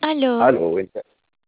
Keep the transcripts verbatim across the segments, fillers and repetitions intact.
Aló. Algo, vuelta.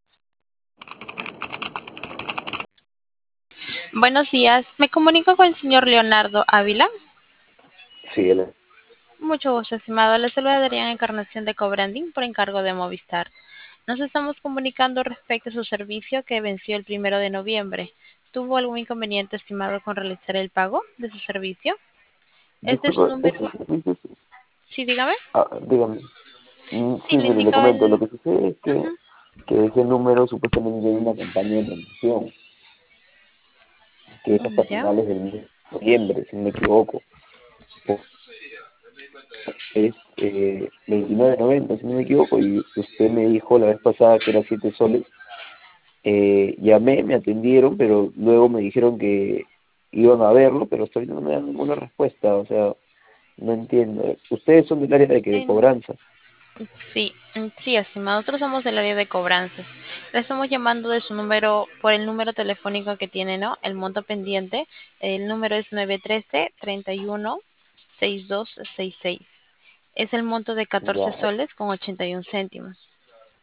Buenos días. Me comunico con el señor Leonardo Ávila. Sí, él- Mucho gusto, estimado. Le saluda Adriana Encarnación de Cobranding por encargo de Movistar. Nos estamos comunicando respecto a su servicio que venció el primero de noviembre. ¿Tuvo algún inconveniente, estimado, con realizar el pago de su servicio? ¿Es de su disculpa, número? ese servicio, sí, Sí, dígame. ah, dígame. Mm, Sí, sí, le mire, le indicaba comento, lo el... que sucede es que, Ujú. que ese número supuestamente tiene una campaña de promoción, que es hasta Ya. finales del mes de noviembre, si no me equivoco. O es eh, veintinueve noventa, si no me equivoco, y usted me dijo la vez pasada que era siete soles. Eh, llamé, me atendieron, pero luego me dijeron que iban a verlo, pero hasta ahorita no me dan ninguna respuesta, o sea, no entiendo. Ustedes son del área de que de En- cobranza. Sí, mm, sí, estimado. Nosotros somos del área de cobranzas. Le estamos llamando de su número, por el número telefónico que tiene, ¿no? El monto pendiente. El número es nueve uno tres, treinta y uno, sesenta y dos sesenta y seis. Es el monto de catorce Ya, soles con ochenta y uno céntimos.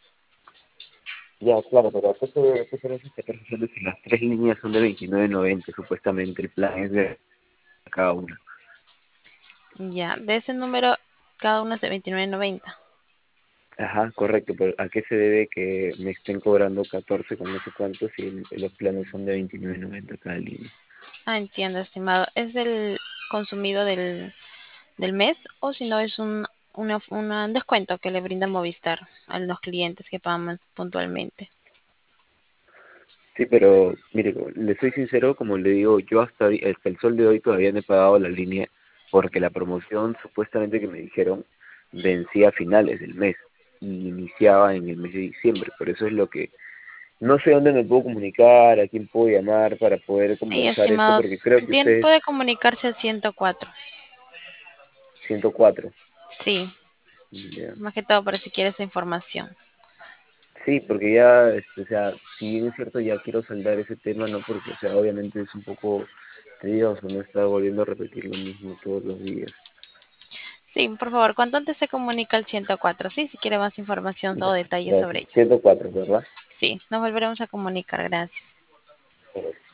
ya, claro, pero ¿a qué se debe? ¿A qué se debe esa percepción de si las tres líneas son de veintinueve noventa, supuestamente el plan es de cada una? Ya, de ese número, cada uno es de veintinueve noventa. Ajá, correcto, pero ¿a qué se debe que me estén cobrando catorce con no sé cuántos si el- los planes son de veintinueve noventa cada línea? Ah, entiendo, estimado. ¿Es el consumido del, del mes o si no es un una- un descuento que le brinda Movistar a los clientes que pagan puntualmente? Sí, pero mire, le soy sincero, como le digo, yo hasta, hoy- hasta el sol de hoy todavía no he pagado la línea porque la promoción supuestamente que me dijeron vencía a finales del mes y iniciaba en el mes de diciembre. Por eso es lo que no sé dónde me puedo comunicar, a quién puedo llamar para poder Sí, conversar esto, estimado. porque creo que Bien, ustedes puede comunicarse al ciento cuatro. ciento cuatro. Sí, Ya. más que todo para si quiere esa información. Sí, porque ya, este, o sea, si bien es cierto, ya quiero saldar ese tema, ¿no? Porque, o sea, obviamente es un poco tedioso, no estar volviendo a repetir lo mismo todos los días. Sí, por favor, cuanto antes se comunica al ciento cuatro, sí, si quiere más información o Ya, detalles sobre gracias. ello. ciento cuatro, ¿verdad? Sí, nos volveremos a comunicar. Gracias.